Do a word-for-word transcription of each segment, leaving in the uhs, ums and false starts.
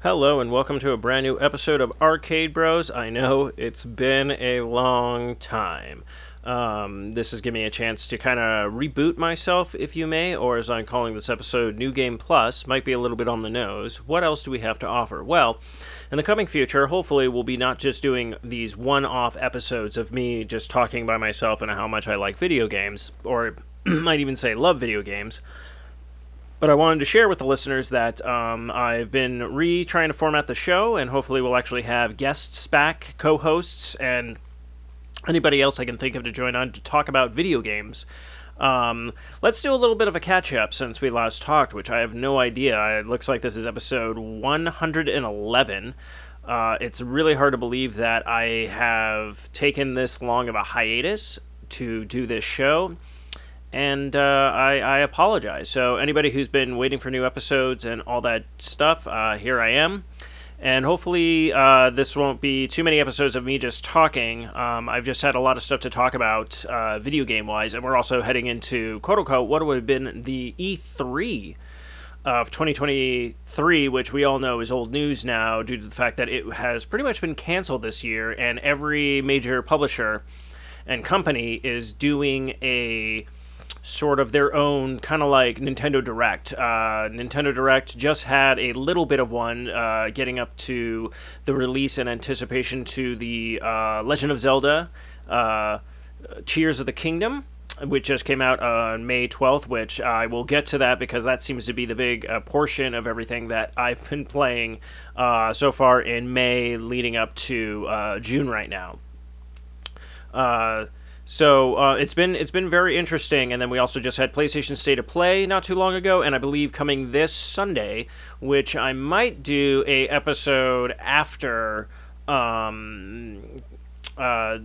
Hello and welcome to a brand new episode of Arcade Bros. I know it's been a long time. Um, this is giving me a chance to kind of reboot myself, if you may, or as I'm calling this episode, New Game Plus. Might be a little bit on the nose. What else do we have to offer? Well, in the coming future, hopefully we'll be not just doing these one-off episodes of me just talking by myself and how much I like video games, or might even say love video games. But I wanted to share with the listeners that um, I've been re-trying to format the show, and hopefully we'll actually have guests back, co-hosts, and anybody else I can think of to join on to talk about video games. Um, let's do a little bit of a catch-up since we last talked, which I have no idea. It looks like this is episode one hundred eleven. Uh, it's really hard to believe that I have taken this long of a hiatus to do this show. And uh, I, I apologize. So anybody who's been waiting for new episodes and all that stuff, uh, here I am. And hopefully uh, this won't be too many episodes of me just talking. Um, I've just had a lot of stuff to talk about uh, video game-wise. And we're also heading into, quote-unquote, what would have been the E three of twenty twenty-three, which we all know is old news now due to the fact that it has pretty much been canceled this year. And every major publisher and company is doing a sort of their own, kind of like Nintendo Direct. Uh, Nintendo Direct just had a little bit of one, uh, getting up to the release and anticipation to the uh, Legend of Zelda uh, Tears of the Kingdom, which just came out on May twelfth, which I will get to that because that seems to be the big uh, portion of everything that I've been playing uh, so far in May leading up to uh, June right now. Uh... So uh, it's been it's been very interesting, and then we also just had PlayStation State of Play not too long ago, and I believe coming this Sunday, which I might do a episode after um, uh,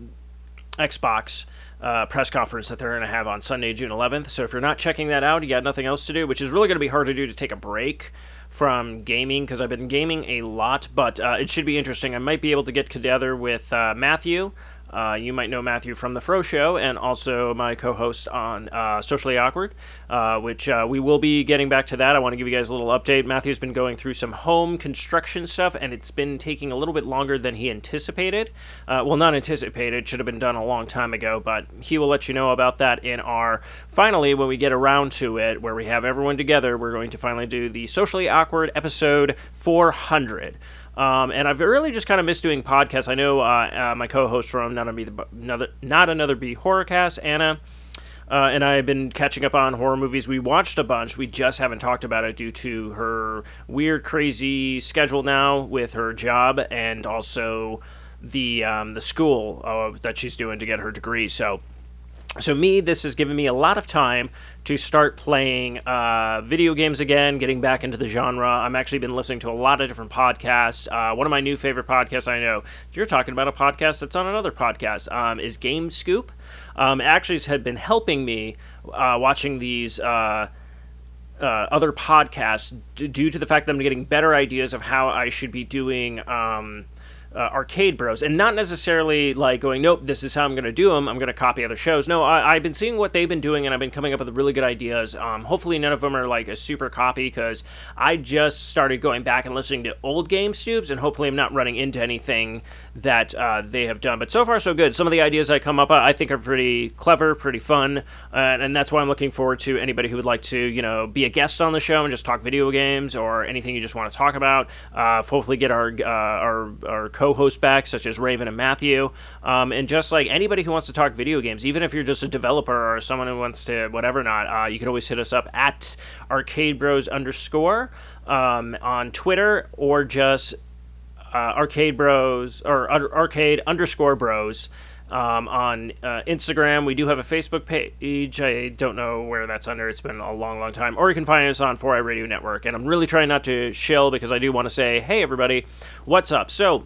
Xbox uh, press conference that they're going to have on Sunday, June eleventh. So if you're not checking that out, you got nothing else to do, which is really going to be hard to do to take a break from gaming because I've been gaming a lot, but uh, it should be interesting. I might be able to get together with uh, Matthew. Uh, you might know Matthew from The Fro Show, and also my co-host on uh, Socially Awkward, uh, which uh, we will be getting back to that. I want to give you guys a little update. Matthew's been going through some home construction stuff, and it's been taking a little bit longer than he anticipated. Uh, well, not anticipated. Should have been done a long time ago, but he will let you know about that in our, finally, when we get around to it, where we have everyone together, we're going to finally do the Socially Awkward episode four hundred. Um, and I've really just kind of missed doing podcasts. I know uh, uh, my co-host from Not Another, another, Not Another Be Horrorcast, Anna, uh, and I have been catching up on horror movies. We watched a bunch. We just haven't talked about it due to her weird, crazy schedule now with her job and also the um, the school uh, that she's doing to get her degree. So. So me, this has given me a lot of time to start playing uh, video games again, getting back into the genre. I'm actually been listening to a lot of different podcasts. Uh, one of my new favorite podcasts, I know, you're talking about a podcast that's on another podcast, um, is Game Scoop. Um, it actually has been helping me uh, watching these uh, uh, other podcasts d- due to the fact that I'm getting better ideas of how I should be doing Um, Uh, Arcade Bros, and not necessarily like going, nope, this is how I'm going to do them, I'm going to copy other shows. No, I, I've been seeing what they've been doing, and I've been coming up with really good ideas. Um, hopefully none of them are like a super copy, because I just started going back and listening to old Game Scoops, and hopefully I'm not running into anything that uh, they have done. But so far, so good. Some of the ideas I come up with, I think are pretty clever, pretty fun, uh, and that's why I'm looking forward to anybody who would like to, you know, be a guest on the show and just talk video games, or anything you just want to talk about. Uh, hopefully get our, uh, our, our co-hosts back, such as Raven and Matthew, um, and just like anybody who wants to talk video games, even if you're just a developer or someone who wants to whatever not, uh, you can always hit us up at arcadebros underscore um, on Twitter, or just uh, arcade bros or uh, arcade underscore bros um, on uh, Instagram. We do have a Facebook page. I don't know where that's under. It's been a long, long time. Or you can find us on four i Radio Network. And I'm really trying not to shill because I do want to say, hey, everybody, what's up? So,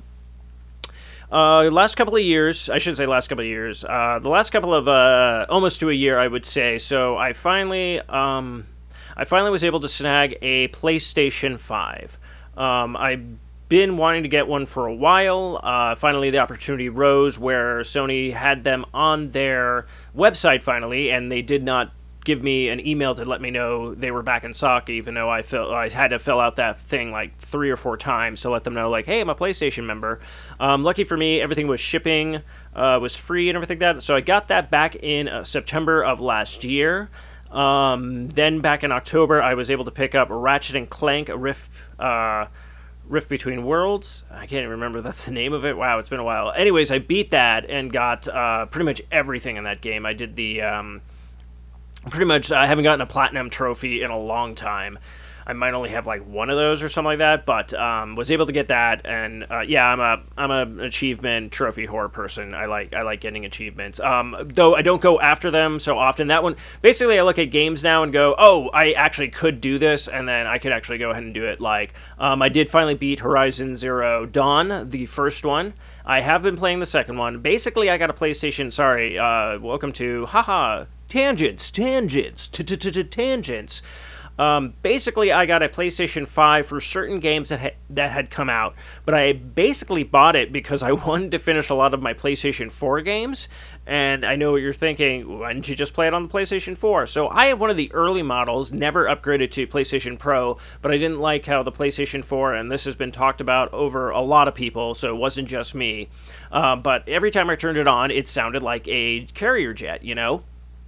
Uh, last couple of years, I should say last couple of years, uh, the last couple of, uh, almost to a year, I would say, so I finally, um, I finally was able to snag a PlayStation five. Um, I've been wanting to get one for a while. Uh, finally, the opportunity rose where Sony had them on their website finally, and they did not give me an email to let me know they were back in stock, even though I fill, I had to fill out that thing like three or four times to let them know, like, hey, I'm a PlayStation member. Um, lucky for me, everything was shipping, uh, was free and everything like that. So I got that back in uh, September of last year. Um, then back in October, I was able to pick up Ratchet and Clank Rift, uh, Rift Between Worlds. I can't even remember that's the name of it. Wow, it's been a while. Anyways, I beat that and got uh, pretty much everything in that game. I did the... Um, pretty much, I haven't gotten a Platinum trophy in a long time. I might only have like one of those or something like that, but um, was able to get that, and uh, yeah, I'm a I'm a an achievement trophy whore person. I like I like getting achievements. Um, though I don't go after them so often. That one, basically, I look at games now and go, oh, I actually could do this, and then I could actually go ahead and do it. Like um, I did finally beat Horizon Zero Dawn, the first one. I have been playing the second one. Basically, I got a PlayStation. Sorry, uh, welcome to haha tangents, tangents, tangents. Um, basically, I got a PlayStation five for certain games that ha- that had come out, but I basically bought it because I wanted to finish a lot of my PlayStation four games, and I know what you're thinking, why didn't you just play it on the PlayStation four? So I have one of the early models, never upgraded to PlayStation Pro, but I didn't like how the PlayStation four, and this has been talked about over a lot of people, so it wasn't just me, uh, but every time I turned it on, it sounded like a carrier jet, you know?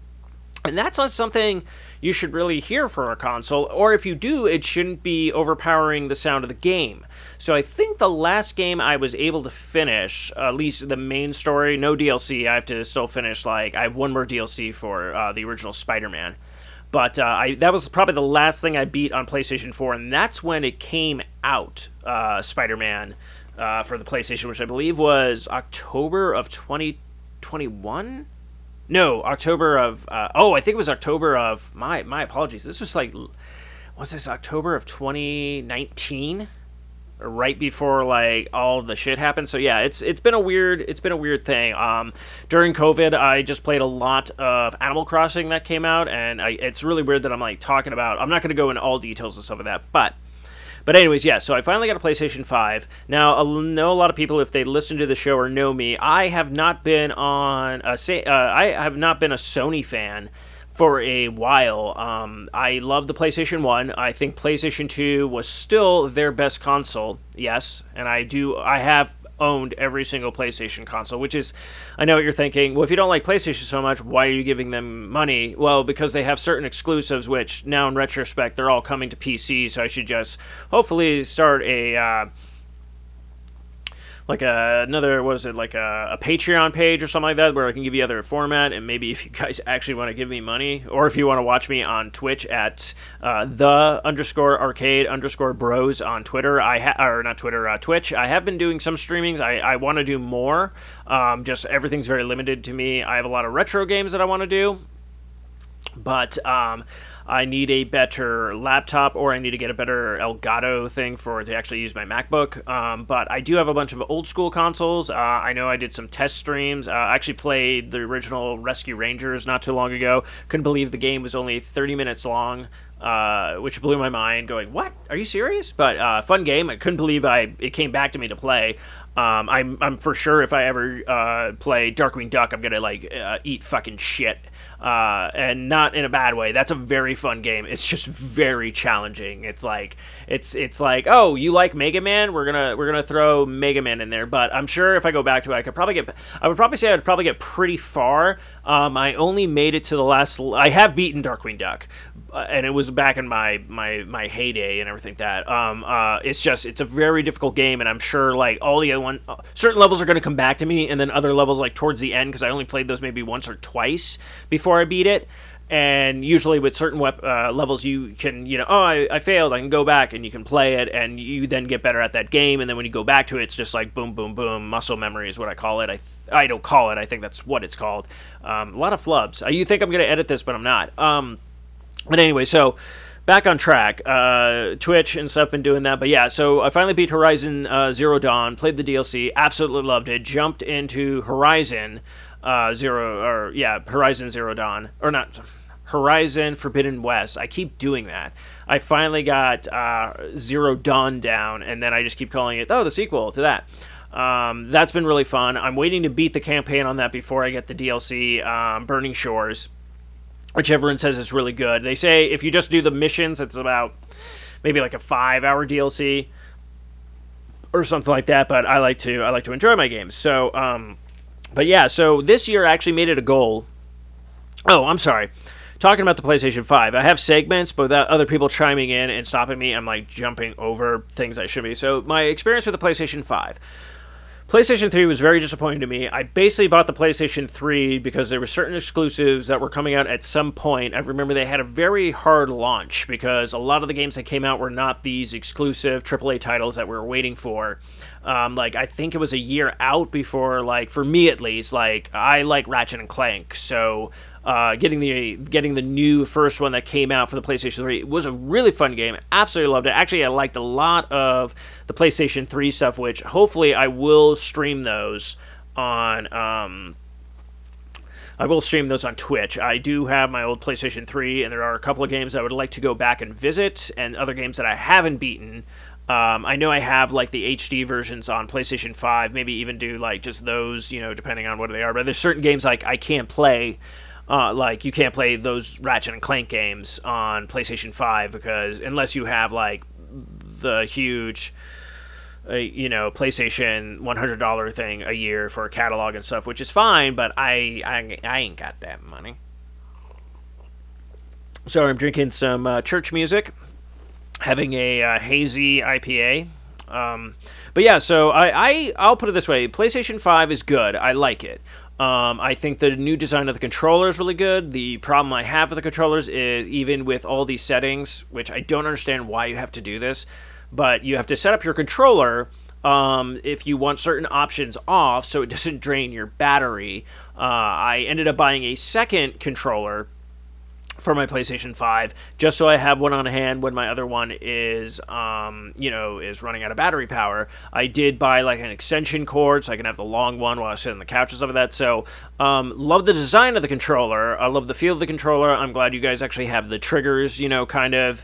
And that's not something you should really hear for a console, or if you do, it shouldn't be overpowering the sound of the game. So I think the last game I was able to finish, at least the main story, no D L C, I have to still finish, like, I have one more D L C for uh, the original Spider-Man. But uh, I, that was probably the last thing I beat on PlayStation four, and that's when it came out, uh, Spider-Man, uh, for the PlayStation, which I believe was October of twenty twenty-one? No, October of, uh, oh, I think it was October of, my my apologies, this was like, was this October of twenty nineteen? Right before, like, all the shit happened. So yeah, it's it's been a weird, it's been a weird thing. Um, during COVID, I just played a lot of Animal Crossing that came out, and I, it's really weird that I'm, like, talking about, I'm not going to go into all details and stuff of that, but... But anyways, yeah, so I finally got a PlayStation five. Now, I know a lot of people, if they listen to the show or know me, I have not been on a, uh, I have not been a Sony fan for a while. Um, I love the PlayStation one. I think PlayStation two was still their best console, yes, and I do, I have owned every single PlayStation console, which is, I know what you're thinking, well, if you don't like PlayStation so much, why are you giving them money? Well, because they have certain exclusives, which now in retrospect, they're all coming to P C, so I should just hopefully start a, uh, like a, another, what is it, like a, a Patreon page or something like that, where I can give you other format, and maybe if you guys actually want to give me money, or if you want to watch me on Twitch at uh, the underscore arcade underscore bros on Twitter, I ha- or not Twitter, uh, Twitch, I have been doing some streamings. I, I want to do more, um, just everything's very limited to me. I have a lot of retro games that I want to do, but, um... I need a better laptop, or I need to get a better Elgato thing for to actually use my MacBook. Um, but I do have a bunch of old school consoles. Uh, I know I did some test streams. Uh, I actually played the original Rescue Rangers not too long ago. Couldn't believe the game was only thirty minutes long, uh, which blew my mind. Going, what? Are you serious? But uh, fun game. I couldn't believe I it came back to me to play. Um, I'm I'm for sure if I ever uh, play Darkwing Duck, I'm gonna like uh, eat fucking shit. Uh, and not in a bad way. That's a very fun game. It's just very challenging. It's like it's it's like, oh, you like Mega Man? We're gonna we're gonna throw Mega Man in there. But I'm sure if I go back to it, I could probably get. I would probably say I would probably get pretty far. Um, I only made it to the last. I have beaten Darkwing Duck, uh, and it was back in my my my heyday and everything like that. Um, uh, it's just it's a very difficult game, and I'm sure like all the other one, uh, certain levels are gonna come back to me, and then other levels like towards the end because I only played those maybe once or twice before. Before I beat it, and usually with certain wep- uh, levels you can, you know, oh, I, I failed, I can go back and you can play it, and you then get better at that game, and then when you go back to it, it's just like boom, boom, boom, muscle memory is what I call it. I I don't call it, I think that's what it's called. Um, a lot of flubs. Uh, you think I'm going to edit this, but I'm not. Um, but anyway, so back on track. Uh, Twitch and stuff, been doing that, but yeah, so I finally beat Horizon uh, Zero Dawn, played the D L C, absolutely loved it, jumped into Horizon Uh, Zero, or yeah, Horizon Zero Dawn, or not, Horizon Forbidden West. I keep doing that. I finally got uh, Zero Dawn down, and then I just keep calling it, oh, the sequel to that. Um, that's been really fun. I'm waiting to beat the campaign on that before I get the D L C, um, Burning Shores, which everyone says is really good. They say if you just do the missions, it's about maybe like a five-hour D L C or something like that. But I like to I like to enjoy my games. So, um, but yeah, so this year I actually made it a goal. Oh, I'm sorry. Talking about the PlayStation five, I have segments, but without other people chiming in and stopping me, I'm like jumping over things I should be. So my experience with the PlayStation five. PlayStation three was very disappointing to me. I basically bought the PlayStation three because there were certain exclusives that were coming out at some point. I remember they had a very hard launch because a lot of the games that came out were not these exclusive triple A titles that we were waiting for. Um, like, I think it was a year out before, like, for me at least, like, I like Ratchet and Clank, so uh, getting the getting the new first one that came out for the PlayStation three was a really fun game. Absolutely loved it. Actually, I liked a lot of the PlayStation three stuff, which hopefully I will stream those on... Um, I will stream those on Twitch. I do have my old PlayStation three, and there are a couple of games I would like to go back and visit, and other games that I haven't beaten. Um, I know I have, like, the H D versions on PlayStation five, maybe even do, like, just those, you know, depending on what they are. But there's certain games, like, I can't play, uh, like, you can't play those Ratchet and Clank games on PlayStation five, because unless you have, like, the huge, uh, you know, PlayStation one hundred dollars thing a year for a catalog and stuff, which is fine, but I, I, I ain't got that money. So I'm drinking some uh, church music. Having a uh, hazy I P A. Um, but yeah, so I, I, I'll put it this way. PlayStation five is good. I like it. Um, I think the new design of the controller is really good. The problem I have with the controllers is even with all these settings, which I don't understand why you have to do this, but you have to set up your controller um, if you want certain options off so it doesn't drain your battery. Uh, I ended up buying a second controller for my PlayStation five, just so I have one on hand when my other one is, um, you know, is running out of battery power. I did buy, like, an extension cord, so I can have the long one while I sit on the couch and stuff like that. So, um, love the design of the controller. I love the feel of the controller. I'm glad you guys actually have the triggers, you know, kind of,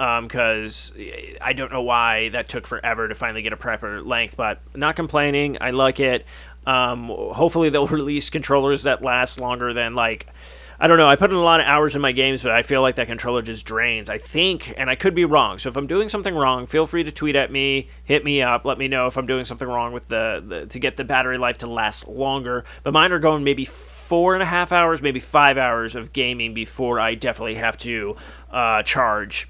because um, I don't know why that took forever to finally get a proper length, but not complaining. I like it. Um, hopefully they'll release controllers that last longer than, like, I don't know, I put in a lot of hours in my games, but I feel like that controller just drains. I think, and I could be wrong, so if I'm doing something wrong, feel free to tweet at me, hit me up, let me know if I'm doing something wrong with the, the to get the battery life to last longer. But mine are going maybe four and a half hours, maybe five hours of gaming before I definitely have to uh, charge.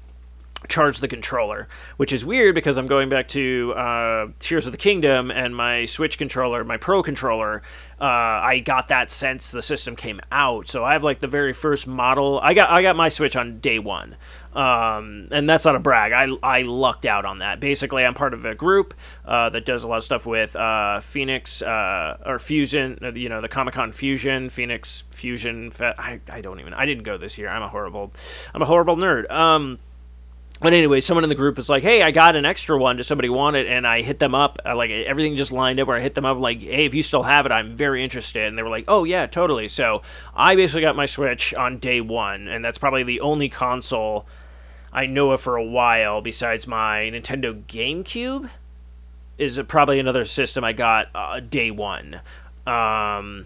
charge the controller, which is weird because I'm going back to uh, Tears of the Kingdom, and my Switch controller, my Pro controller, uh, I got that since the system came out. So I have like the very first model. I got I got my Switch on day one, um, and that's not a brag. I I lucked out on that. Basically, I'm part of a group uh, that does a lot of stuff with uh, Phoenix uh, or Fusion. You know, the Comic-Con Fusion, Phoenix Fusion. Fe- I I don't even. I didn't go this year. I'm a horrible, I'm a horrible nerd. Um. But anyway, someone in the group was like, hey, I got an extra one. Does somebody want it? And I hit them up. I, like, everything just lined up where I hit them up. Like, hey, if you still have it, I'm very interested. And they were like, oh, yeah, totally. So I basically got my Switch on day one. And that's probably the only console I know of for a while besides my Nintendo GameCube. Is probably another system I got uh, day one. Um...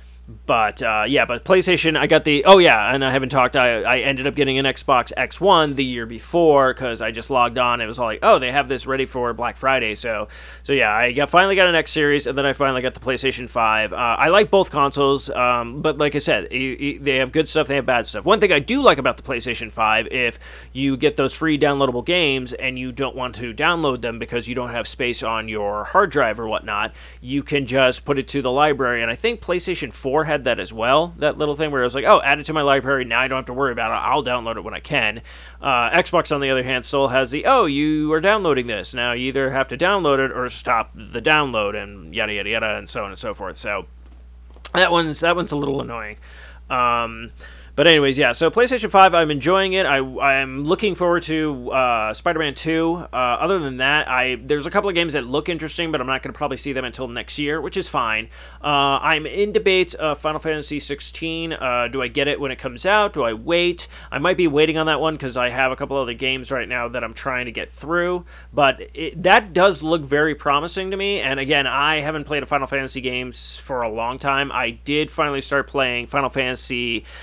But, uh, yeah, but PlayStation, I got the, oh, yeah, and I haven't talked, I, I ended up getting an Xbox X one the year before, because I just logged on, it was all like, oh, they have this ready for Black Friday, so, so yeah, I got, finally got an X Series, and then I finally got the PlayStation five. Uh, I like both consoles, um, but like I said, e- e- they have good stuff, they have bad stuff. One thing I do like about the PlayStation five, if you get those free downloadable games, and you don't want to download them because you don't have space on your hard drive or whatnot, you can just put it to the library, and I think PlayStation four had that as well, that little thing where I was like, oh, add it to my library, now I don't have to worry about it, I'll download it when I can. Uh, Xbox, on the other hand, still has the, oh, you are downloading this, now you either have to download it or stop the download, and yada yada yada, and so on and so forth, so that one's, that one's a little annoying. Um... But anyways, yeah, so PlayStation five, I'm enjoying it. I, I'm looking forward to uh, Spider-Man two. Uh, other than that, I there's a couple of games that look interesting, but I'm not going to probably see them until next year, which is fine. Uh, I'm in debate of Final Fantasy sixteen. Uh, do I get it when it comes out? Do I wait? I might be waiting on that one because I have a couple other games right now that I'm trying to get through. But it, that does look very promising to me. And again, I haven't played a Final Fantasy games for a long time. I did finally start playing Final Fantasy seven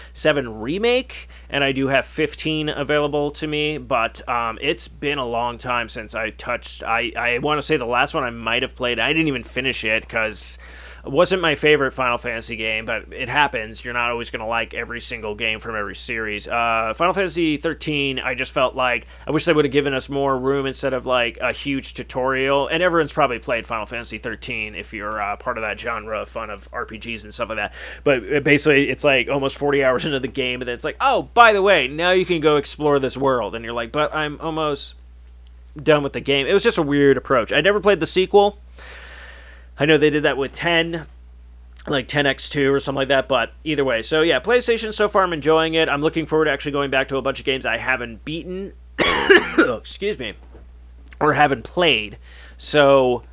eleven Remake, and I do have fifteen available to me, but um, it's been a long time since I touched, I, I want to say the last one I might have played, I didn't even finish it, because it wasn't my favorite Final Fantasy game, but it happens. You're not always going to like every single game from every series. Uh, Final Fantasy thirteen, I just felt like, I wish they would have given us more room instead of like a huge tutorial. And everyone's probably played Final Fantasy thirteen if you're uh, part of that genre, fun of R P Gs and stuff like that. But basically, it's like almost forty hours into the game, and then it's like, oh, by the way, now you can go explore this world. And you're like, but I'm almost done with the game. It was just a weird approach. I never played the sequel. I know they did that with ten, like ten X two or something like that, but either way. So yeah, PlayStation, so far I'm enjoying it. I'm looking forward to actually going back to a bunch of games I haven't beaten, oh, excuse me, or haven't played. So,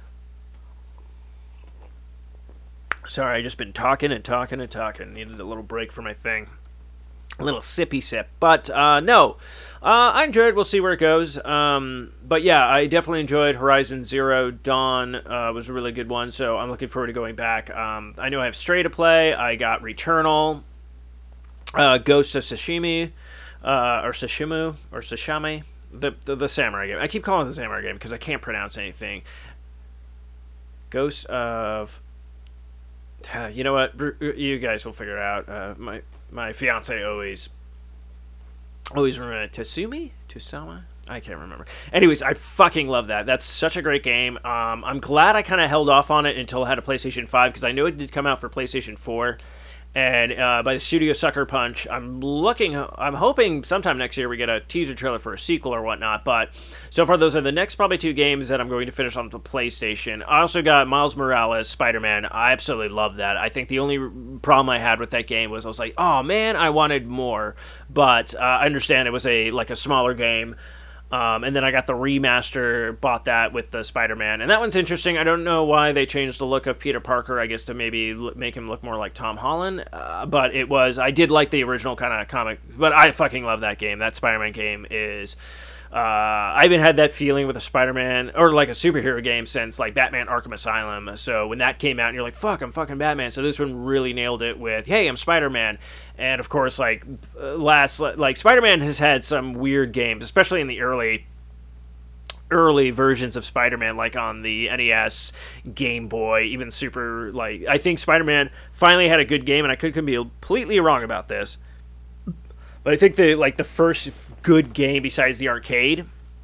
sorry, I just been talking and talking and talking. Needed a little break for my thing. A little sippy sip. But, uh, no. Uh, I enjoyed it. We'll see where it goes. Um, but, yeah, I definitely enjoyed Horizon Zero Dawn. Uh, was a really good one, so I'm looking forward to going back. Um, I know I have Stray to play. I got Returnal. Uh, Ghost of Tsushima. Uh, or Tsushimu. Or Tsushima. The, the, the samurai game. I keep calling it the samurai game because I can't pronounce anything. Ghost of... You know what? You guys will figure it out. Uh, my... My fiance always, always remember Tatsumi? Tusama? I can't remember. Anyways, I fucking love that. That's such a great game. Um, I'm glad I kind of held off on it until I had a PlayStation five, because I know it did come out for PlayStation four. And uh, by the studio Sucker Punch, I'm looking, I'm hoping sometime next year we get a teaser trailer for a sequel or whatnot. But so far, those are the next probably two games that I'm going to finish on the PlayStation. I also got Miles Morales, Spider-Man. I absolutely love that. I think the only problem I had with that game was I was like, oh man, I wanted more. But uh, I understand it was a like a smaller game. Um, and then I got the remaster, bought that with the Spider-Man. And that one's interesting. I don't know why they changed the look of Peter Parker, I guess to maybe l- make him look more like Tom Holland. Uh, but it was, I did like the original kind of comic, but I fucking love that game. That Spider-Man game is, uh, I haven't had that feeling with a Spider-Man, or like a superhero game since like Batman Arkham Asylum. So when that came out and you're like, fuck, I'm fucking Batman. So this one really nailed it with, hey, I'm Spider-Man. And of course, like last, like Spider-Man has had some weird games, especially in the early, early versions of Spider-Man, like on the N E S, Game Boy, even Super. Like I think Spider-Man finally had a good game, and I could, could be completely wrong about this, but I think the like the first good game besides the arcade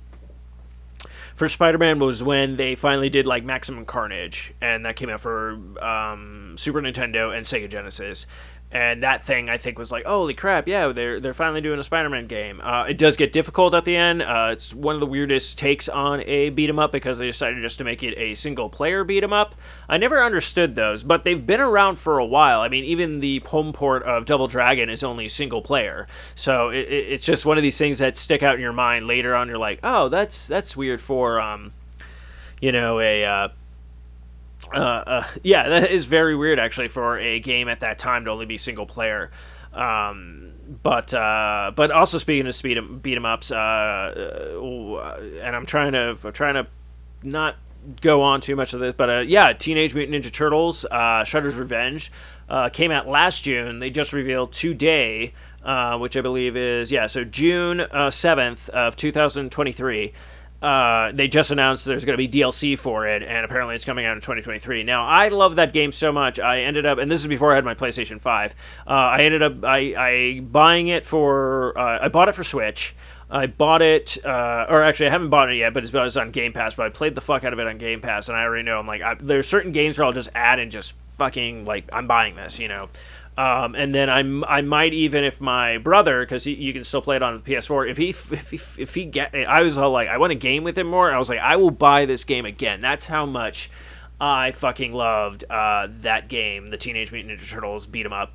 for Spider-Man was when they finally did like Maximum Carnage, and that came out for um, Super Nintendo and Sega Genesis. And that thing, I think, was like, holy crap, yeah, they're they're finally doing a Spider-Man game. Uh, it does get difficult at the end. Uh, it's one of the weirdest takes on a beat-em-up because they decided just to make it a single-player beat-em-up. I never understood those, but they've been around for a while. I mean, even the home port of Double Dragon is only single-player. So it, it, it's just one of these things that stick out in your mind. Later on, you're like, oh, that's that's weird for, um, you know, a... Uh, Uh, uh, yeah, that is very weird, actually, for a game at that time to only be single player. Um, but uh, but also speaking of speed em, beat 'em ups, uh, uh, and I'm trying to I'm trying to not go on too much of this, but uh, yeah, Teenage Mutant Ninja Turtles, uh, Shredder's Revenge, uh, came out last June. They just revealed today, uh, which I believe is yeah, so June uh, seventh of two thousand twenty-three. Uh, they just announced there's going to be D L C for it, and apparently it's coming out in twenty twenty-three. Now, I love that game so much, I ended up, and this is before I had my PlayStation five, uh, I ended up I, I buying it for, uh, I bought it for Switch. I bought it, uh, or actually I haven't bought it yet, but it's, it's on Game Pass, but I played the fuck out of it on Game Pass, and I already know, I'm like, I, there's certain games where I'll just add and just fucking, like, I'm buying this, you know. Um, and then I'm, I might even, if my brother, because you can still play it on the P S four, if he, if he, if he get, I was all like, I want to game with him more. I was like, I will buy this game again. That's how much I fucking loved uh, that game, the Teenage Mutant Ninja Turtles beat 'em up.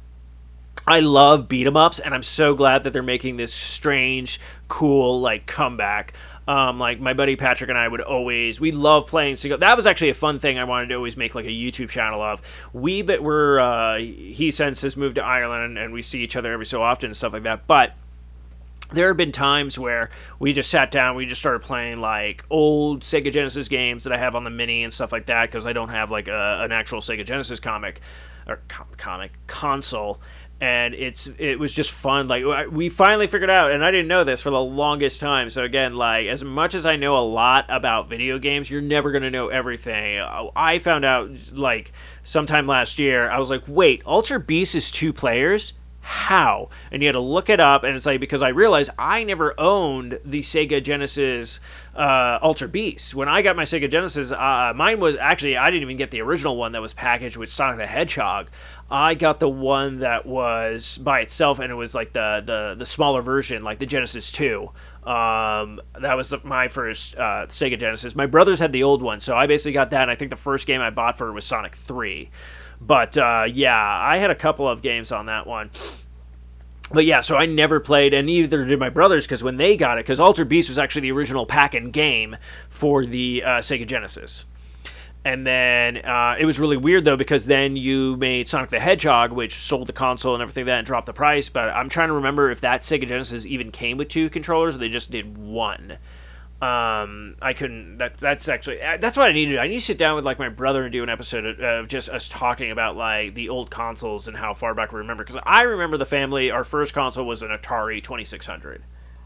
I love beat 'em ups, and I'm so glad that they're making this strange, cool, like, comeback. Um, like, my buddy Patrick and I would always, we love playing single. That was actually a fun thing I wanted to always make, like, a YouTube channel of. We, but we're, uh, he since has moved to Ireland, and we see each other every so often and stuff like that. But there have been times where we just sat down, we just started playing, like, old Sega Genesis games that I have on the Mini and stuff like that, because I don't have, like, a, an actual Sega Genesis comic, or com- comic, console. and it's it was just fun. Like we finally figured out, and I didn't know this for the longest time. So again, like as much as I know a lot about video games, you're never gonna know everything. I found out like sometime last year. I was like, wait, Altered Beast is two players? How? And you had to look it up, and it's like, because I realized I never owned the Sega Genesis uh, Altered Beast. When I got my Sega Genesis, uh, mine was actually, I didn't even get the original one that was packaged with Sonic the Hedgehog. I got the one that was by itself, and it was like the the, the smaller version, like the Genesis two. Um, that was the, my first uh, Sega Genesis. My brothers had the old one, so I basically got that, and I think the first game I bought for it was Sonic three. But, uh, yeah, I had a couple of games on that one. But, yeah, so I never played, and neither did my brothers, because when they got it, because Altered Beast was actually the original pack-in game for the uh, Sega Genesis. And then uh, it was really weird, though, because then you made Sonic the Hedgehog, which sold the console and everything like that and dropped the price. But I'm trying to remember if that Sega Genesis even came with two controllers, or they just did one. Um, I couldn't, that, that's actually, that's what I need to do. I need to sit down with, like, my brother and do an episode of, of just us talking about, like, the old consoles and how far back we remember. Because I remember the family, our first console was an Atari twenty-six hundred.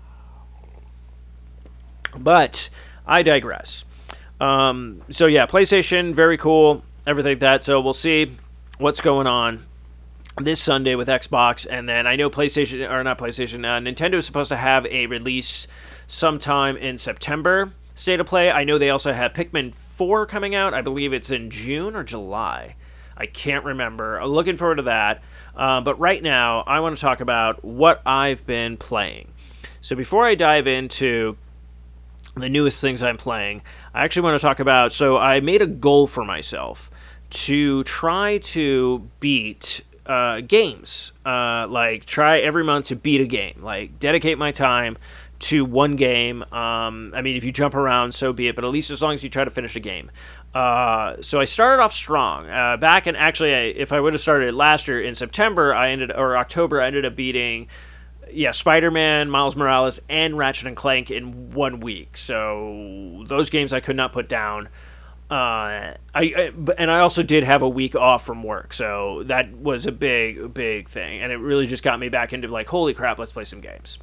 But, I digress. Um, so, yeah, PlayStation, very cool, everything like that. So, we'll see what's going on this Sunday with Xbox. And then I know PlayStation, or not PlayStation, uh, Nintendo is supposed to have a release sometime in September, State of Play. I know they also have Pikmin four coming out. I believe it's in June or July. I can't remember. I'm looking forward to that. Uh, but right now, I want to talk about what I've been playing. So before I dive into the newest things I'm playing, I actually want to talk about, so I made a goal for myself to try to beat uh, games. Uh, like, try every month to beat a game. Like, dedicate my time to one game. Um, I mean, if you jump around, so be it, but at least as long as you try to finish a game. Uh, so I started off strong. Uh, back in, actually, I, if I would have started last year in September, I ended, or October, I ended up beating, yeah, Spider-Man, Miles Morales, and Ratchet and Clank in one week. So those games I could not put down. Uh, I, I and I also did have a week off from work, so that was a big, big thing, and it really just got me back into like, holy crap, let's play some games.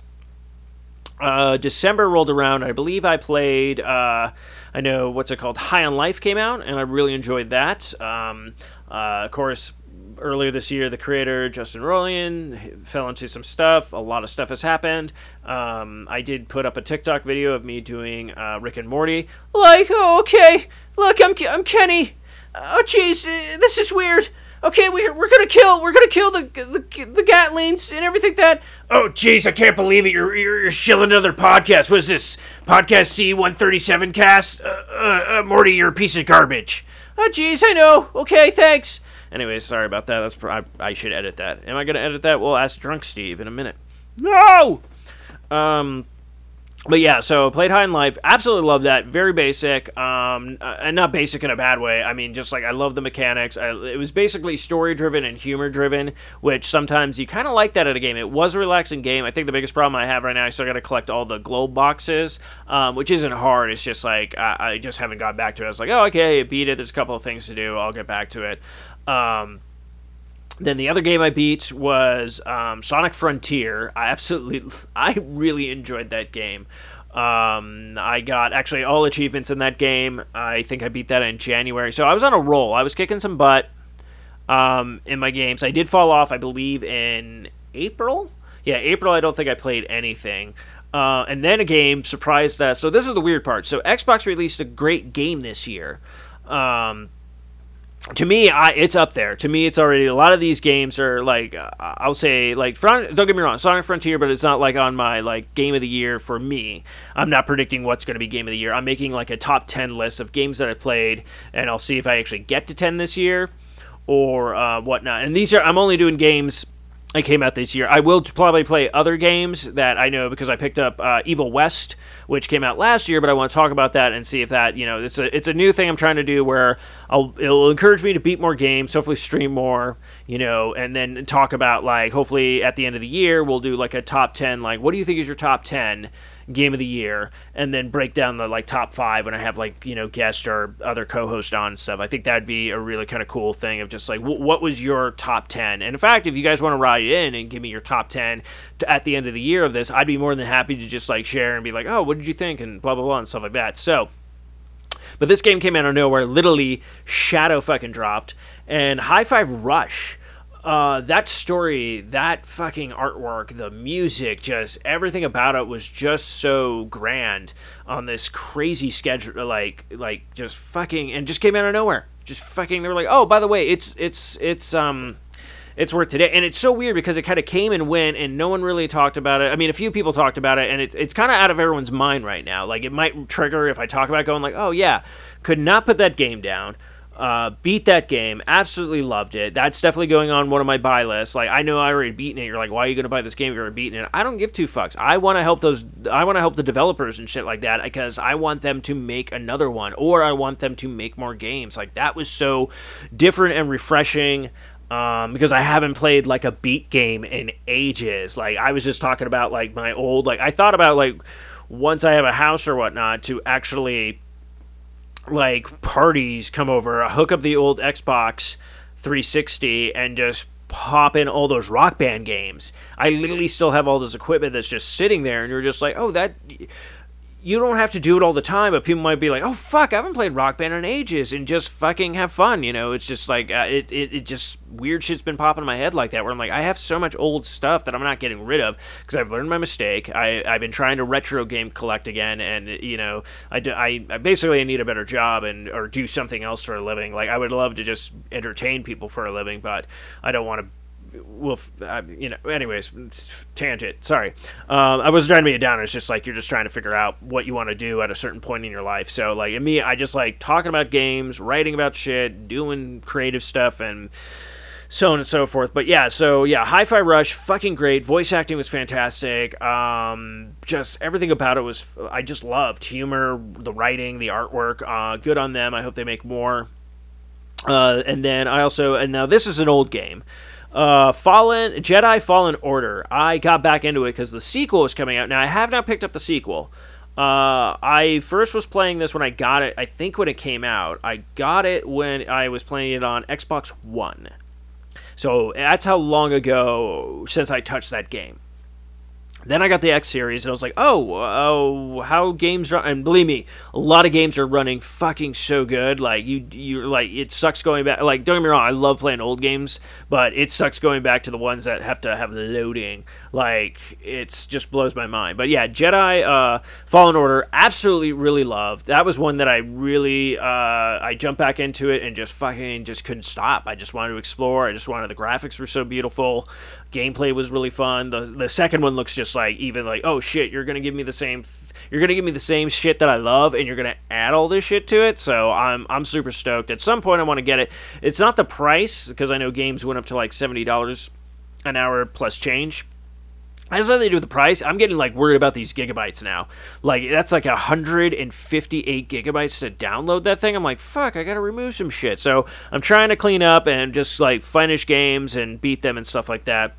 Uh, December rolled around. I believe I played, uh, I know, what's it called? High on Life came out, and I really enjoyed that. Um, uh, of course, earlier this year, the creator, Justin Roiland, fell into some stuff. A lot of stuff has happened. Um, I did put up a TikTok video of me doing uh, Rick and Morty. Like, oh, okay, look, I'm, I'm Kenny. Oh, jeez, uh, this is weird. Okay, we're, we're gonna kill, we're gonna kill the the, the Gatlings and everything that. Oh, jeez, I can't believe it. You're you're, you're shilling another podcast. What is this? Podcast C one thirty-seven cast? Uh, uh, uh, Morty, you're a piece of garbage. Oh, jeez, I know. Okay, thanks. Anyways, sorry about that. That's I, I should edit that. Am I gonna edit that? We'll ask Drunk Steve in a minute. No. Um. But yeah, so played High on Life. Absolutely love that. Very basic, um, uh, and not basic in a bad way. I mean, just like I love the mechanics. I, it was basically story driven and humor driven, which sometimes you kind of like that at a game. It was a relaxing game. I think the biggest problem I have right now, I still got to collect all the globe boxes, um, which isn't hard. It's just like I, I just haven't got back to it. I was like, oh, okay, I beat it. There's a couple of things to do. I'll get back to it. Um, Then the other game I beat was um, Sonic Frontier. I absolutely, I really enjoyed that game. Um, I got actually all achievements in that game. I think I beat that in January. So I was on a roll. I was kicking some butt um, in my games. I did fall off, I believe, in April. Yeah, April I don't think I played anything. Uh, and then a game surprised us. So this is the weird part. So Xbox released a great game this year. Um... To me, I, it's up there. To me, it's already, a lot of these games are like, uh, I'll say, like, don't get me wrong, Sonic Frontier, but it's not like on my, like, game of the year for me. I'm not predicting what's going to be game of the year. I'm making, like, a top ten list of games that I've played, and I'll see if I actually get to ten this year or uh, whatnot. And these are, I'm only doing games that came out this year. I will probably play other games that I know because I picked up uh, Evil West, which came out last year, but I want to talk about that and see if that, you know, it's a it's a new thing I'm trying to do where I'll it'll encourage me to beat more games, hopefully stream more, you know, and then talk about, like, hopefully at the end of the year, we'll do, like, a top ten, like, what do you think is your top ten game of the year, and then break down the, like, top five when I have, like, you know, guest or other co-host on and stuff. I think that'd be a really kind of cool thing of just, like, w- what was your top ten? And in fact, if you guys want to write in and give me your top ten to, at the end of the year of this, I'd be more than happy to just, like, share and be like, oh, what did you think? And blah, blah, blah, and stuff like that. So, but this game came out of nowhere, literally shadow fucking dropped, and Hi-Fi Rush, uh, that story, that fucking artwork, the music, just everything about it was just so grand on this crazy schedule, like, like just fucking, and just came out of nowhere. Just fucking, they were like, oh, by the way, it's, it's, it's, um, it's worth today. And it's so weird because it kind of came and went and no one really talked about it. I mean, a few people talked about it, and it's, it's kind of out of everyone's mind right now. Like, it might trigger if I talk about it, going like, oh yeah, could not put that game down. Uh, beat that game. Absolutely loved it. That's definitely going on one of my buy lists. Like, I know I already beaten it. You're like, why are you going to buy this game if you're already beaten it? I don't give two fucks. I want to help those. I want to help the developers and shit like that because I want them to make another one, or I want them to make more games. Like, that was so different and refreshing. Um, because I haven't played like a beat game in ages. Like, I was just talking about like my old, like, I thought about like once I have a house or whatnot to actually like parties come over, hook up the old Xbox three sixty and just pop in all those Rock Band games. I literally still have all this equipment that's just sitting there, and you're just like, oh, that, you don't have to do it all the time, but people might be like, oh, fuck, I haven't played Rock Band in ages, and just fucking have fun, you know? It's just like, uh, it, it, it just, weird shit's been popping in my head like that, where I'm like, I have so much old stuff that I'm not getting rid of, because I've learned my mistake. I, I've been trying to retro game collect again, and, you know, I, do, I, I basically need a better job, and or do something else for a living. Like, I would love to just entertain people for a living, but I don't want to, well, uh, you know, anyways, tangent, sorry. Um, I wasn't trying to be a downer. It's just like, you're just trying to figure out what you want to do at a certain point in your life. So, like, in me, I just like talking about games, writing about shit, doing creative stuff, and so on and so forth. But yeah, so yeah, Hi-Fi Rush, fucking great. Voice acting was fantastic. Um, just everything about it was, I just loved. Humor, the writing, the artwork, uh, good on them. I hope they make more. Uh, and then I also, and now this is an old game. Uh, Fallen Jedi Fallen Order. I got back into it because the sequel is coming out. Now, I have not picked up the sequel. Uh, I first was playing this when I got it, I think when it came out. I got it when I was playing it on Xbox One. So that's how long ago since I touched that game. Then I got the X series, and I was like, oh, oh, how games run, and believe me, a lot of games are running fucking so good, like, you, you, like, it sucks going back, like, don't get me wrong, I love playing old games, but it sucks going back to the ones that have to have the loading, like, it's just blows my mind. But yeah, Jedi, uh, Fallen Order, absolutely really loved. That was one that I really, uh, I jumped back into it, and just fucking, just couldn't stop. I just wanted to explore, I just wanted, the graphics were so beautiful, gameplay was really fun. The the second one looks just like, even like, oh shit, you're gonna give me the same, th- you're gonna give me the same shit that I love, and you're gonna add all this shit to it. So I'm I'm super stoked. At some point, I want to get it. It's not the price, because I know games went up to like seventy dollars an hour plus change. I just nothing to do with the price. I'm getting like worried about these gigabytes now. Like, that's like one hundred fifty-eight gigabytes to download that thing. I'm like, fuck, I gotta remove some shit. So I'm trying to clean up and just like finish games and beat them and stuff like that.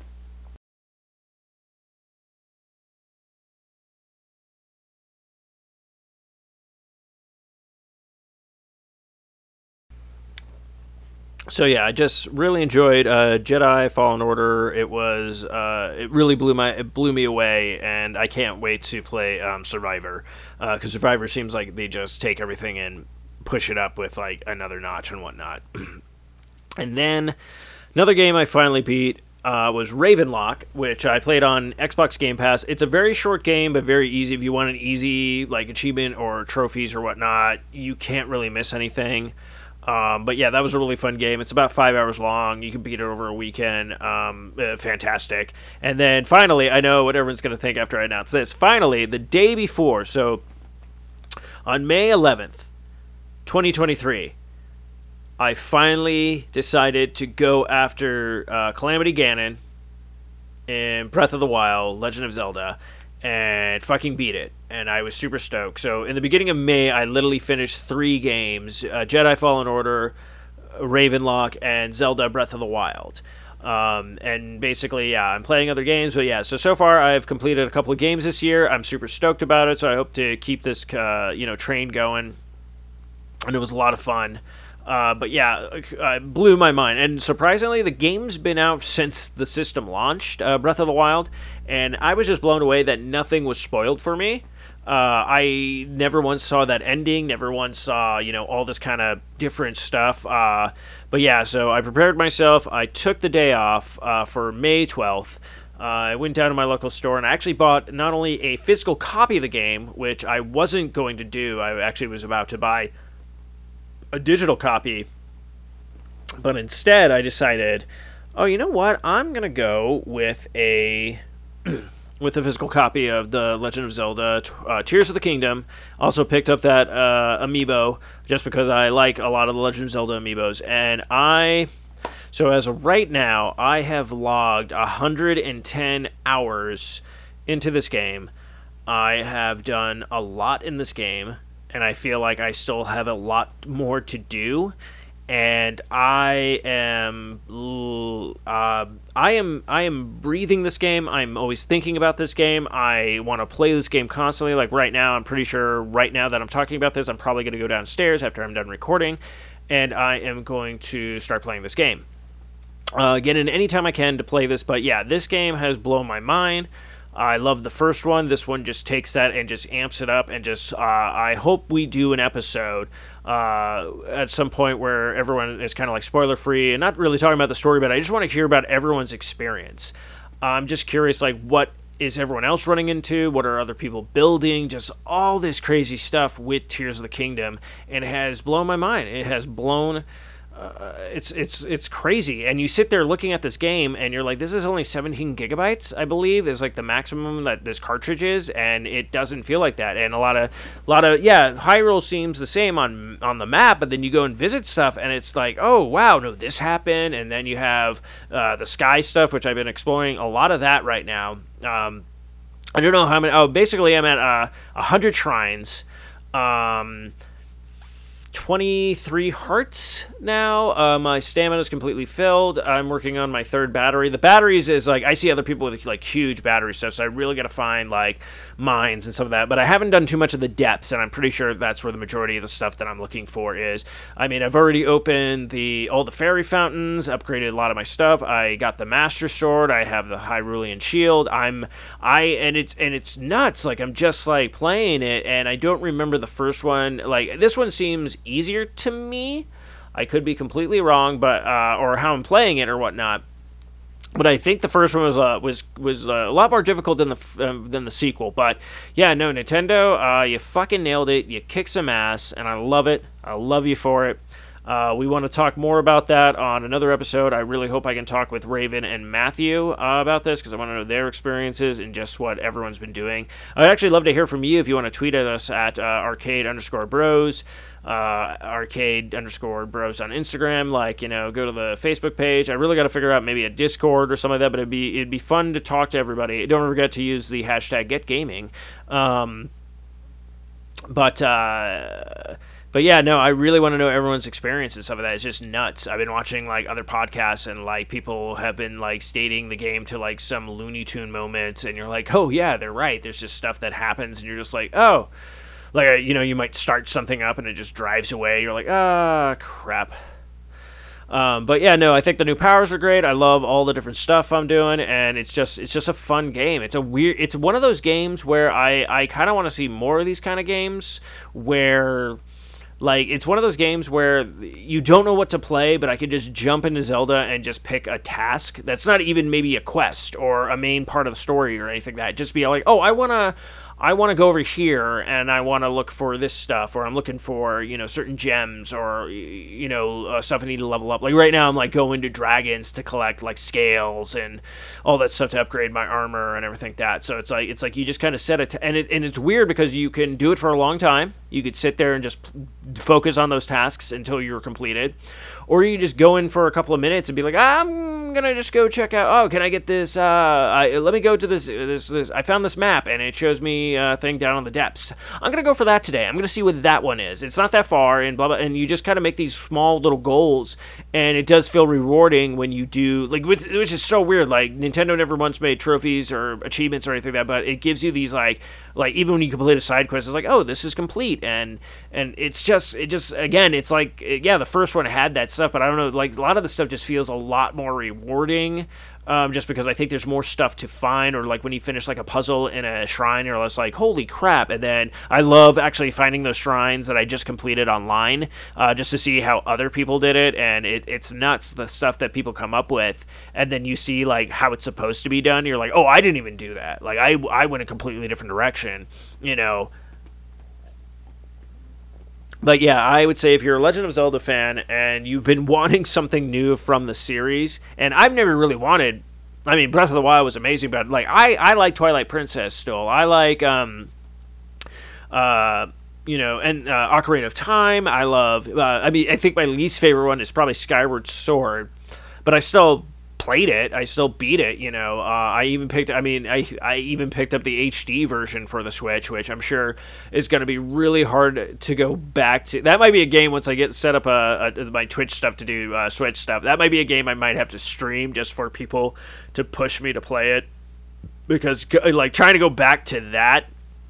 So yeah, I just really enjoyed uh, Jedi Fallen Order. It was uh, it really blew my it blew me away, and I can't wait to play um, Survivor, because uh, Survivor seems like they just take everything and push it up with like another notch and whatnot. And then another game I finally beat uh, was Ravenlock, which I played on Xbox Game Pass. It's a very short game, but very easy. If you want an easy like achievement or trophies or whatnot, you can't really miss anything. Um, but yeah, that was a really fun game. It's about five hours long. You can beat it over a weekend. Um, uh, fantastic. And then finally, I know what everyone's going to think after I announce this. Finally, the day before, so on May eleventh, twenty twenty-three, I finally decided to go after uh, Calamity Ganon in Breath of the Wild, Legend of Zelda, and fucking beat it. And I was super stoked. So in the beginning of May, I literally finished three games, uh, Jedi Fallen Order, Ravenlock, and Zelda Breath of the Wild. Um, and basically, yeah, I'm playing other games, but yeah, so so far I've completed a couple of games this year. I'm super stoked about it, so I hope to keep this, uh, you know, train going. And it was a lot of fun. Uh, but yeah, it blew my mind. And surprisingly, the game's been out since the system launched, uh, Breath of the Wild, and I was just blown away that nothing was spoiled for me. Uh, I never once saw that ending, never once saw, you know, all this kind of different stuff. Uh, but yeah, so I prepared myself. I took the day off uh, for May twelfth. Uh, I went down to my local store and I actually bought not only a physical copy of the game, which I wasn't going to do, I actually was about to buy a digital copy, but instead I decided, oh, you know what? I'm going to go with a... with a physical copy of The Legend of Zelda uh, Tears of the Kingdom. Also picked up that uh, amiibo just because I like a lot of the Legend of Zelda amiibos. And I... So as of right now, I have logged one hundred ten hours into this game. I have done a lot in this game, and I feel like I still have a lot more to do. And I am, uh, I am, I am breathing this game. I'm always thinking about this game. I want to play this game constantly. Like right now, I'm pretty sure right now that I'm talking about this, I'm probably going to go downstairs after I'm done recording, and I am going to start playing this game. Uh, get in any time I can to play this, but yeah, this game has blown my mind. I love the first one. This one just takes that and just amps it up, and just uh, I hope we do an episode uh, at some point where everyone is kind of like spoiler free and not really talking about the story, but I just want to hear about everyone's experience. I'm just curious, like, what is everyone else running into? What are other people building? Just all this crazy stuff with Tears of the Kingdom, and it has blown my mind. It has blown. Uh, it's it's it's crazy, and you sit there looking at this game, and you're like, "This is only seventeen gigabytes, I believe, is like the maximum that this cartridge is," and it doesn't feel like that. And a lot of, a lot of, yeah, Hyrule seems the same on on the map, but then you go and visit stuff, and it's like, "Oh wow, no, this happened," and then you have uh, the sky stuff, which I've been exploring a lot of that right now. Um, I don't know how many. Oh, basically, I'm at uh, one hundred shrines. Um, twenty-three hearts now. Uh, my stamina is completely filled. I'm working on my third battery. The batteries is like, I see other people with like huge battery stuff, so I really got to find like mines and stuff of that. But I haven't done too much of the depths, and I'm pretty sure that's where the majority of the stuff that I'm looking for is. I mean, I've already opened the all the fairy fountains, upgraded a lot of my stuff. I got the Master Sword. I have the Hyrulean Shield. I'm I and it's and it's nuts. Like I'm just like playing it, and I don't remember the first one. Like this one seems easier to me. I could be completely wrong, but uh, or how I'm playing it or whatnot. But I think the first one was uh, was was uh, a lot more difficult than the uh, than the sequel. But yeah, no, Nintendo, uh, you fucking nailed it. You kick some ass, and I love it. I love you for it. Uh, we want to talk more about that on another episode. I really hope I can talk with Raven and Matthew uh, about this, because I want to know their experiences and just what everyone's been doing. I'd actually love to hear from you if you want to tweet at us at uh, arcade underscore bros, uh, arcade underscore bros on Instagram. Like, you know, go to the Facebook page. I really got to figure out maybe a Discord or something like that, but it'd be it'd be fun to talk to everybody. Don't forget to use the hashtag GetGaming. Um, but... Uh, But yeah, no, I really want to know everyone's experience and stuff of that. It's just nuts. I've been watching like other podcasts, and like people have been like stating the game to like some Looney Tune moments, and you're like, oh yeah, they're right. There's just stuff that happens, and you're just like, oh, like, you know, you might start something up and it just drives away. You're like, ah, crap. Um, but yeah, no, I think the new powers are great. I love all the different stuff I'm doing, and it's just it's just a fun game. It's a weird. It's one of those games where I I kind of want to see more of these kind of games where. Like, it's one of those games where you don't know what to play, but I could just jump into Zelda and just pick a task that's not even maybe a quest or a main part of the story or anything like that. Just be like, oh, I want to I want to go over here and I want to look for this stuff, or I'm looking for, you know, certain gems, or, you know, uh, stuff I need to level up. Like right now I'm like going to dragons to collect like scales and all that stuff to upgrade my armor and everything like that. So it's like it's like you just kind of set it to, and it and it's weird because you can do it for a long time. You could sit there and just focus on those tasks until you're completed, or you just go in for a couple of minutes and be like, I'm gonna just go check out. Oh, can I get this? Uh, I, let me go to this. This. This. I found this map and it shows me a thing down on the depths. I'm gonna go for that today. I'm gonna see what that one is. It's not that far, and blah blah. And you just kind of make these small little goals, and it does feel rewarding when you do. Like, which, which is so weird. Like, Nintendo never once made trophies or achievements or anything like that, but it gives you these like, like even when you complete a side quest, it's like, oh, this is complete, and and it's just, it just again, it's like, yeah, the first one had that stuff, but I don't know, like a lot of the stuff just feels a lot more rewarding. Um, just because I think there's more stuff to find, or like when you finish like a puzzle in a shrine, you're less like, holy crap. And then I love actually finding those shrines that I just completed online, uh, just to see how other people did it. And it, it's nuts, the stuff that people come up with. And then you see like how it's supposed to be done. You're like, oh, I didn't even do that. Like I, I went a completely different direction, you know. But yeah, I would say if you're a Legend of Zelda fan and you've been wanting something new from the series, and I've never really wanted, I mean, Breath of the Wild was amazing, but like I, I like Twilight Princess still. I like, um, uh, you know, and uh, Ocarina of Time. I love. Uh, I mean, I think my least favorite one is probably Skyward Sword, but I still played it. I still beat it. You know, uh, I even picked. I mean, I I even picked up the H D version for the Switch, which I'm sure is going to be really hard to go back to. That might be a game once I get set up a, a my Twitch stuff to do uh, Switch stuff. That might be a game I might have to stream just for people to push me to play it, because like trying to go back to that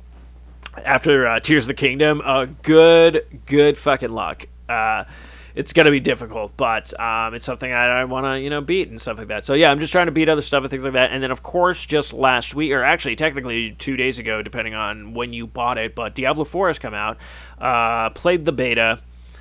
after uh, Tears of the Kingdom, uh, good good fucking luck. Uh, It's going to be difficult, but um, it's something I, I want to, you know, beat and stuff like that. So, yeah, I'm just trying to beat other stuff and things like that. And then, of course, just last week, or actually technically two days ago, depending on when you bought it, but Diablo four has come out. Uh, played the beta.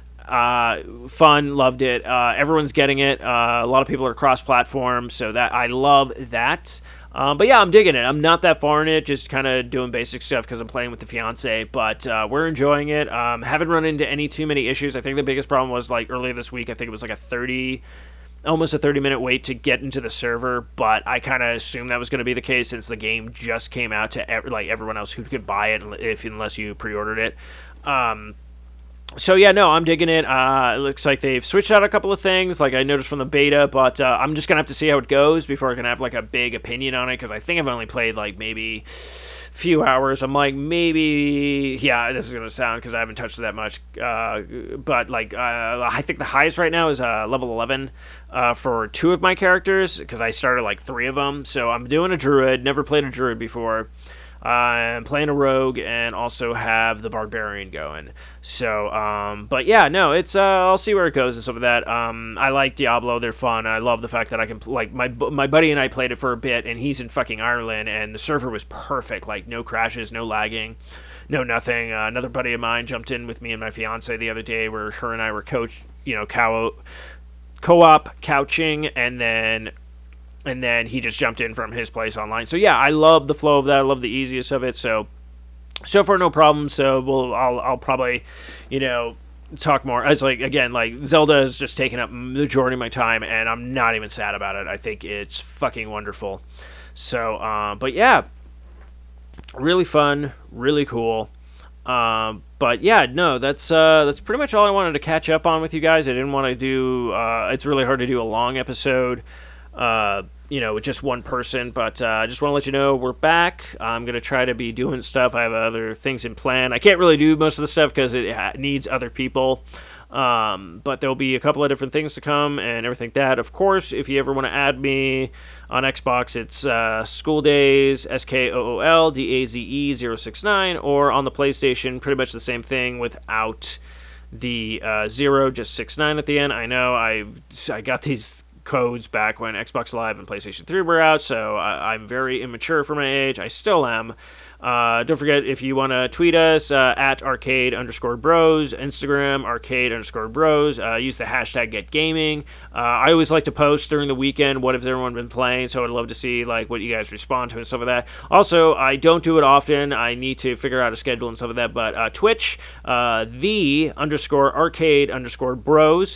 Uh, fun, loved it. Uh, everyone's getting it. Uh, a lot of people are cross-platform, so that I love that. Um, but yeah, I'm digging it. I'm not that far in it, just kind of doing basic stuff because I'm playing with the fiance, but uh, we're enjoying it. Um, haven't run into any too many issues. I think the biggest problem was like earlier this week, I think it was like a thirty, almost a thirty minute wait to get into the server, but I kind of assumed that was going to be the case since the game just came out to ev- like everyone else who could buy it if unless you pre-ordered it. Um, So, yeah, no, I'm digging it. Uh, it looks like they've switched out a couple of things, like I noticed from the beta, but uh, I'm just going to have to see how it goes before I can have, like, a big opinion on it, because I think I've only played, like, maybe a few hours. I'm like, maybe, yeah, this is going to sound, because I haven't touched it that much, uh, but, like, uh, I think the highest right now is uh, level eleven uh, for two of my characters, because I started, like, three of them, so I'm doing a druid, never played a druid before. Uh, I'm playing a rogue and also have the barbarian going. So, um, but yeah, no, it's, uh, I'll see where it goes and stuff like that. Um, I like Diablo. They're fun. I love the fact that I can, like, my, my buddy and I played it for a bit, and he's in fucking Ireland, and the server was perfect. Like, no crashes, no lagging, no nothing. Uh, another buddy of mine jumped in with me and my fiance the other day where her and I were coach, you know, cow, co-op couching, and then And then he just jumped in from his place online. So yeah, I love the flow of that. I love the easiest of it. So, so far no problem. So we'll, I'll, I'll probably, you know, talk more. It's like, again, like Zelda has just taken up majority of my time, and I'm not even sad about it. I think it's fucking wonderful. So, um, but yeah, really fun, really cool. Um, but yeah, no, that's, uh, that's pretty much all I wanted to catch up on with you guys. I didn't want to do, uh, it's really hard to do a long episode. Uh, you know, with just one person, but uh, I just want to let you know we're back. I'm going to try to be doing stuff. I have other things in plan. I can't really do most of the stuff because it ha- needs other people, um, but there'll be a couple of different things to come and everything like that. Of course, if you ever want to add me on Xbox, it's uh, School Days, S K O O L D A Z E zero six nine, or on the PlayStation, pretty much the same thing without the uh, zero, just six nine at the end. I know I I got these codes back when Xbox Live and PlayStation three were out, so I, I'm very immature for my age. I still am. Uh, don't forget, if you want to tweet us, uh, at arcade underscore bros, Instagram, arcade underscore bros, uh, use the hashtag getgaming. Uh, I always like to post during the weekend, what has everyone been playing, so I'd love to see, like, what you guys respond to and stuff like that. Also, I don't do it often. I need to figure out a schedule and stuff like that, but, uh, Twitch, uh, the underscore arcade underscore bros.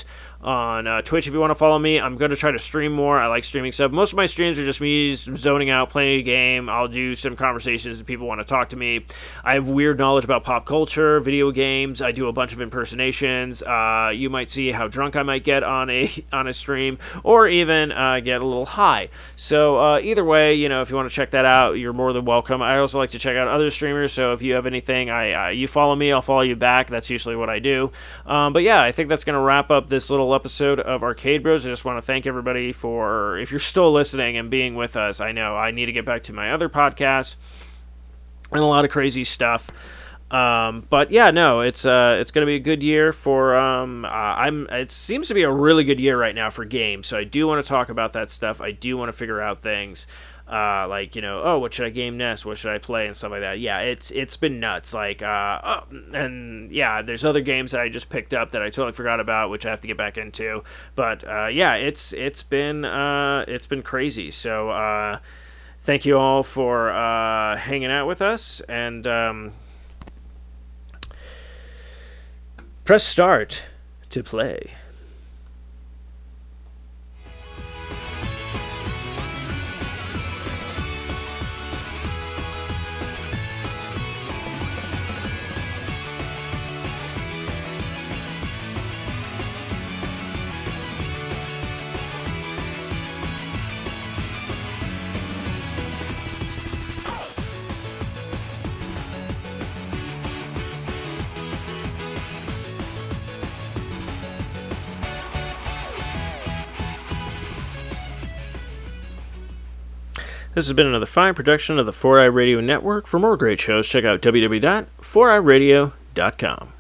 on uh, Twitch if you want to follow me. I'm going to try to stream more. I like streaming stuff. Most of my streams are just me zoning out, playing a game. I'll do some conversations if people want to talk to me. I have weird knowledge about pop culture, video games. I do a bunch of impersonations. Uh, you might see how drunk I might get on a on a stream, or even uh, get a little high. So uh, either way, you know, if you want to check that out, you're more than welcome. I also like to check out other streamers. So if you have anything, I uh, you follow me, I'll follow you back. That's usually what I do. Um, but yeah, I think that's going to wrap up this little episode of Arcade Bros. I just want to thank everybody for, if you're still listening and being with us. I know I need to get back to my other podcast and a lot of crazy stuff. Um, but yeah, no, it's uh, it's going to be a good year for. Um, uh, I'm. It seems to be a really good year right now for games. So I do want to talk about that stuff. I do want to figure out things. Uh, like, you know, oh, what should I game next? What should I play? And stuff like that. Yeah, it's it's been nuts. Like, uh, oh, and yeah, there's other games that I just picked up that I totally forgot about, which I have to get back into. But uh, yeah, it's it's been uh, it's been crazy. So uh, thank you all for uh, hanging out with us, and um, press start to play. This has been another fine production of the four eye Radio Network. For more great shows, check out w w w dot four eye radio dot com.